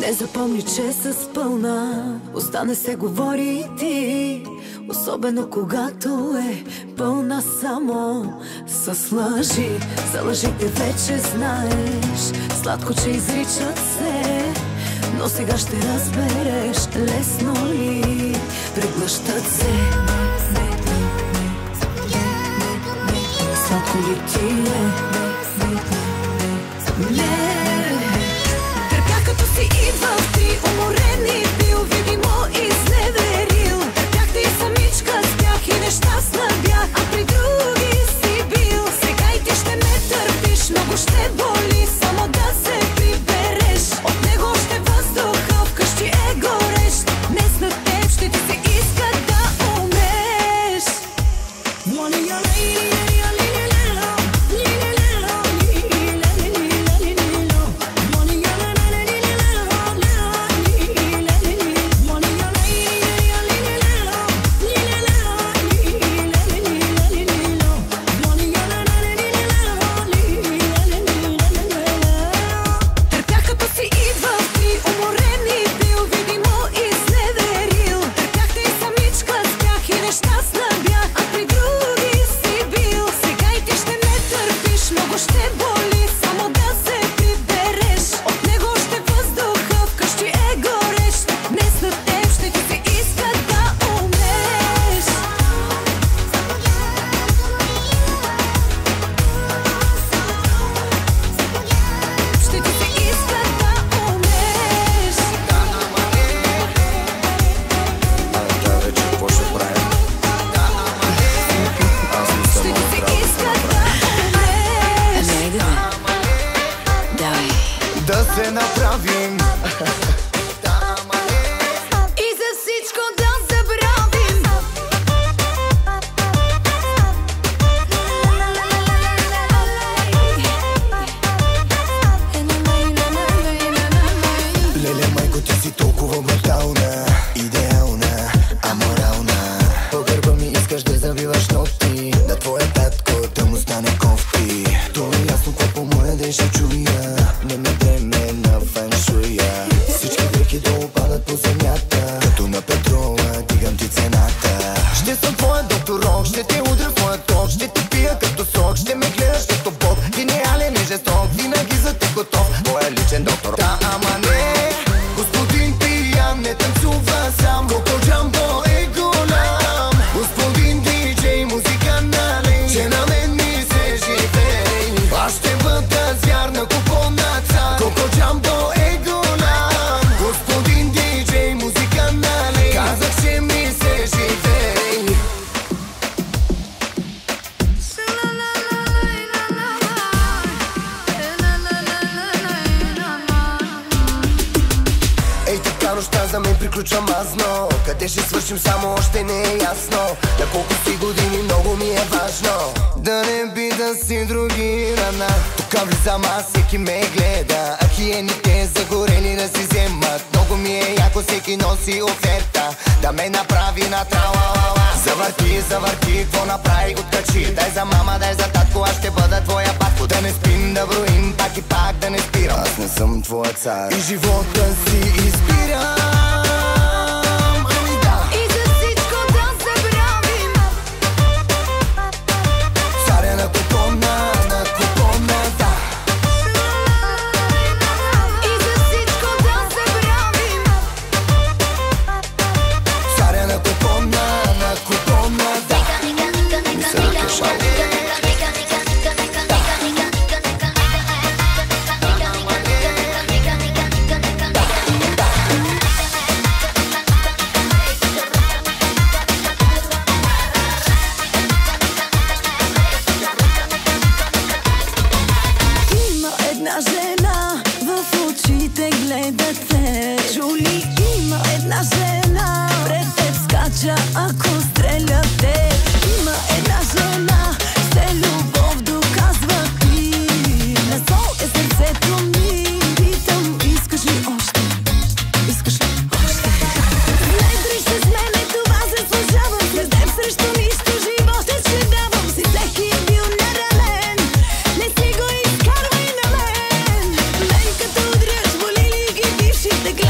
Не запомни, че с пълна уста не се говори и ти, особено когато е пълна само с лъжи. За лъжите вече знаеш, сладко, че изричат се, но сега ще разбереш лесно ли преглъщат се. Сладко ли ти е? Не. Търпях като си идвал ти, уморен и бил, видимо изневерил. Търпях те и самичка спях и нещастна бях, а при други си бил. Сега и ти ще ме търпиш, много ще боли само да се прибереш. От него още въздуха вкъщи е горещ. Днес на теб ще ти се иска да умреш. Да се направим и за всичко да забравим. Леле, майко, ти си толкова брутална, идеална, аморална. По гърба ми искаш да завиваш ногти, на твоя татко да му стане кофти. То е ясно какво по моя ден ще чуя. Не ме дреме на феншуя. Всички дрехи долу падат по земята, като на петрола дигам ти цената. Ще съм твоя доктор Рок, ще те удря в твоя ток, ще те пия като сок, ще ме гледаш като бог. Гениален и жесток, винаги за те готов, твоя личен доктор. Да, ама не, господин пиян не танцува сам. Коко Джамбо е голям, господин диджей, музика нали, че на мен ми се живей. Аз ще бъда звяр на купона цар. Коко Джамбо е голям, господин диджей, музика нали, казах, че ми се живей. Ей така нощта за мен приключва мазно. Къде ще свършим само още не е ясно. На колко си години много ми е важно да не би да си други рана. Тук влизам аз, всеки ме гледа, а хиените загорели да си вземат. Много ми е яко, всеки носи оферта да ме направи на тралалала. Завърти, завърти, какво направи го качи. Дай за мама, дай за татко, аз ще бъда твоя батко. Да не спим, да броим, пак и пак да не спирам. Аз не съм твоя цар и живота си избирам. И за всичко да забравим. Царя на купона, да. И за всичко да забравим. Царя на купона, да. Не се разрешава. Има една жена, в очите гледате. Жули, има една жена, пред теб скача, ако стреляте. Има една жена, ще любов доказва ти. На сол е сърцето ми, питам, искаш ли още? Искаш ли още? Не дръж се с мене, това заслужавам. С теб срещу нищо живота ще давам. Si всеки е бил наранен, не си го изкарвай на мен. Мен като удряш, боли ли ги бившите гледа?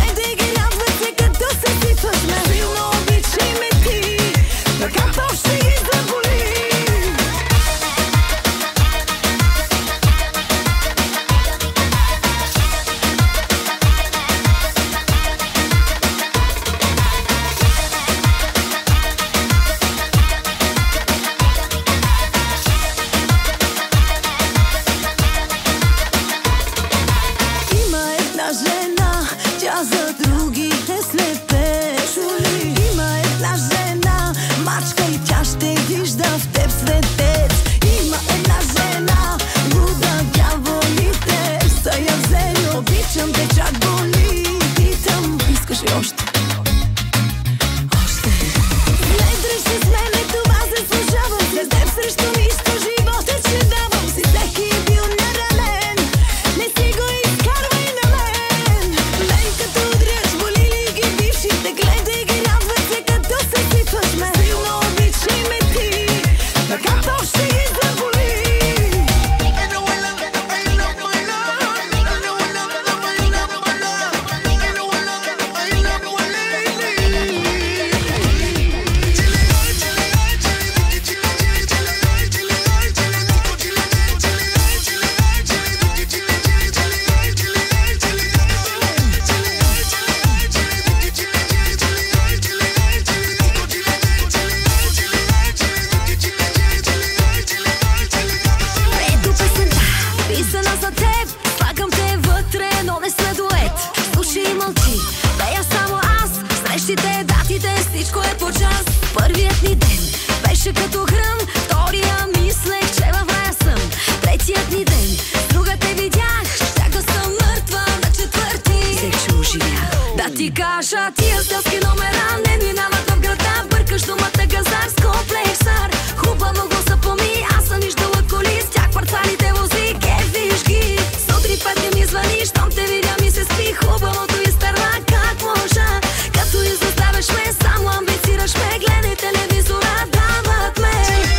Срещите, датите, всичко е по час. Първият ни ден беше като храм, втория мислех, че във рая съм. Третият ни ден, друга те видях, щях да съм мъртва на четвърти. Взех, че оживях. Да ти кажа, тия селски номера не минават в града. Бъркаш думата газар с комплексар. Хубаво го са поми, аз съм виждала коли, с тях парцалите вози, кефиш ги. Сутрин път не ми звъниш, щом те видя ми се спи. Хубавото изтърва как можа. Като изоставяш ме, само амбицираш ме. Гледай телевизора, дават ме.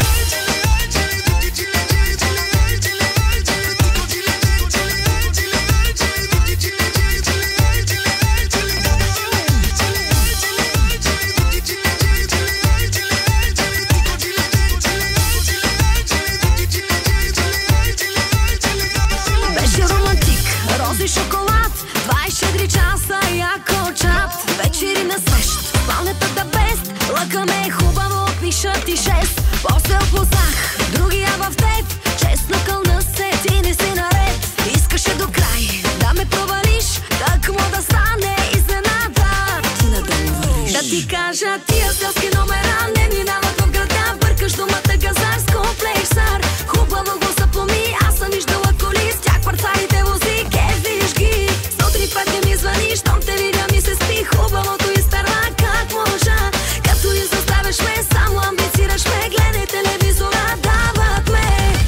Беше романтик, рози шоколад, 24 часа яко чат. Вечери на свещ, спалнята бест. Лъкаме хубаво, пишат и 6. После опознах другия в теб. Честно кълна се, ти не си наред. Искаше до край да ме провалиш, так му да стане изненада. Ти надолу вървиш. Да ти кажа, тия селски номера не минават в града. Бъркаш думата газар с комплексар. Хубаво го са поми, аз съм виждала коли, с тях парцалите вози, кефиш ги. Сутрин път не ми звъниш, щом те видя ми се спи. Хубавото изтърва как можа. Като изоставяш ме, само амбицираш ме. Гледай телевизора, дават ме.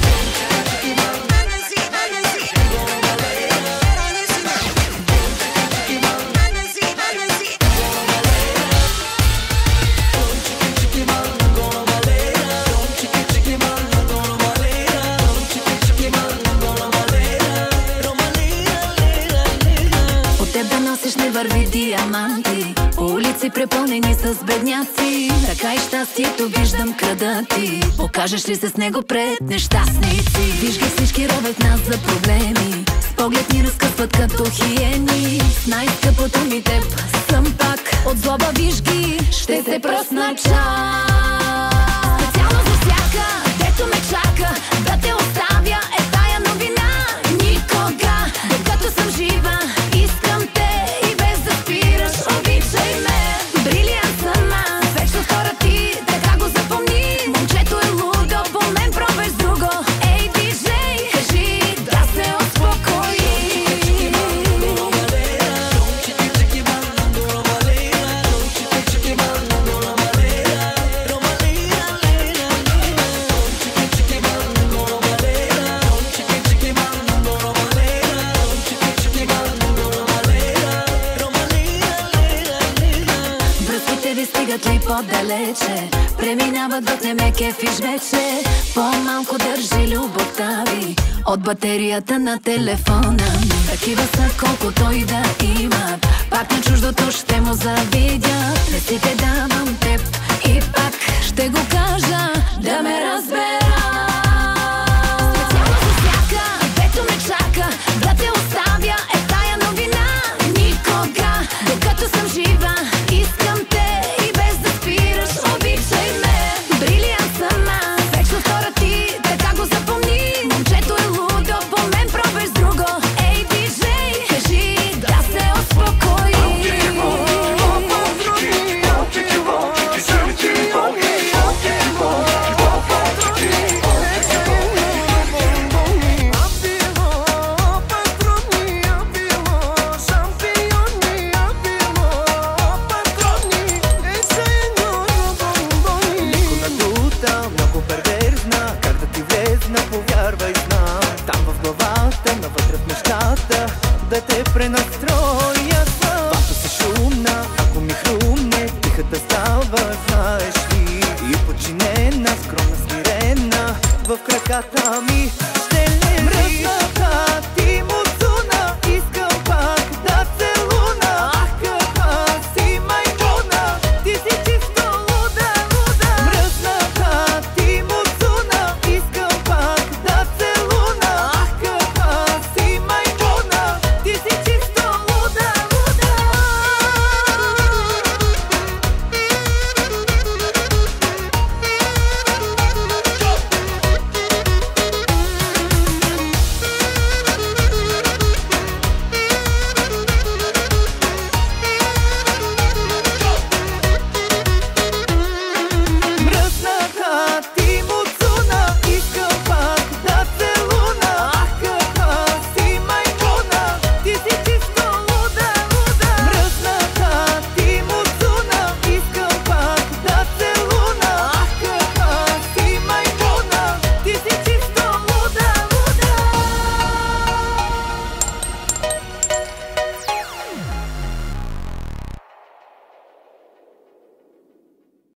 От теб да носиш не върви диаманти, улици препълнени с бедняци. Така и щастието виждам крада ти. Покажеш ли се с него пред нещастници? Виж ги всички ровят нас за проблеми, с поглед ни разкъсват като хиени. С най-скъпото ми теб съм пак, от злоба виж ги, ще се пръсна чак. Специално за всяка, дето ме чака, да те оставя е тая новина. Никога, докато съм жива, искам те и без да спираш, обичай ме. Брилиант съм аз, вечно втора ти, така го запомни. Момчето е лудо, по мен пробваш друго. Ей, диджей, кажи да се успокои. Връзките ви стигат ли по-далече? Преминават в не ме кефиш вече. По-малко държи любовта ви от батерията на телефона ми. Такива са колкото и да имат, пак на чуждото ще му завидят. Не си те давам